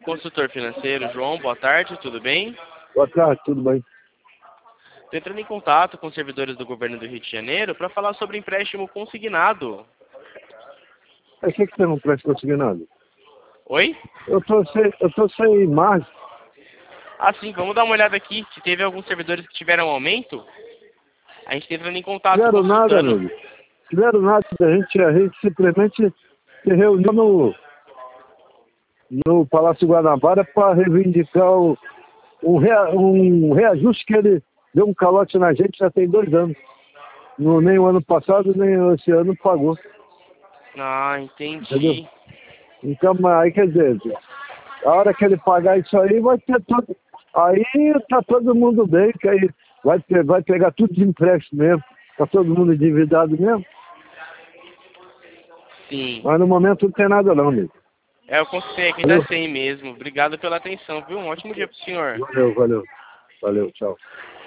consultor financeiro. João, boa tarde, tudo bem? Boa tarde, tudo bem? Estou entrando em contato com os servidores do governo do Rio de Janeiro para falar sobre empréstimo consignado. Mas o que você não presta consignado? Oi? Eu tô sem margem. Ah, sim, vamos dar uma olhada aqui. Se teve alguns servidores que tiveram aumento, a gente está entrando em contato Tiveram nada, consultando. amigo. Tiveram nada. A gente simplesmente se reuniu no Palácio Guanabara para reivindicar um reajuste que ele deu um calote na gente já tem 2 anos. Nem o ano passado, nem esse ano pagou. Ah, Entendeu? entendi. Então, aí quer dizer, a hora que ele pagar isso aí, vai ter todo. Aí tá todo mundo bem, que aí vai pegar tudo de empréstimo mesmo. Tá todo mundo endividado mesmo. Sim. Mas no momento não tem nada não, amigo. Eu consigo aqui, tá sem mesmo. Obrigado pela atenção, viu? Um ótimo dia pro senhor. Valeu, tchau.